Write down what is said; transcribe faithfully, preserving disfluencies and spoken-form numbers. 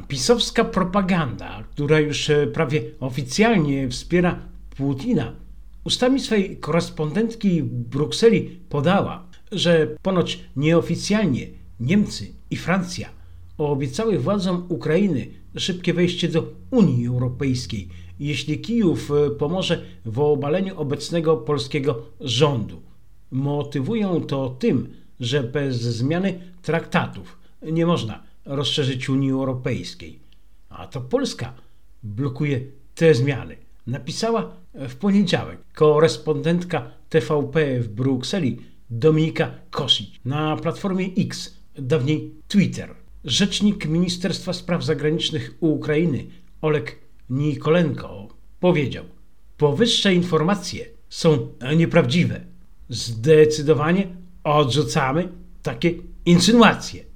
pisowska propaganda, która już prawie oficjalnie wspiera Putina, ustami swej korespondentki w Brukseli podała, że ponoć nieoficjalnie Niemcy i Francja obiecały władzom Ukrainy szybkie wejście do Unii Europejskiej, jeśli Kijów pomoże w obaleniu obecnego polskiego rządu. Motywują to tym, że bez zmiany traktatów nie można rozszerzyć Unii Europejskiej. A to Polska blokuje te zmiany. Napisała w poniedziałek korespondentka T V P w Brukseli Dominika Kosić na platformie X, dawniej Twitter. Rzecznik Ministerstwa Spraw Zagranicznych Ukrainy Oleg Nikolenko powiedział: powyższe informacje są nieprawdziwe. Zdecydowanie odrzucamy takie insynuacje.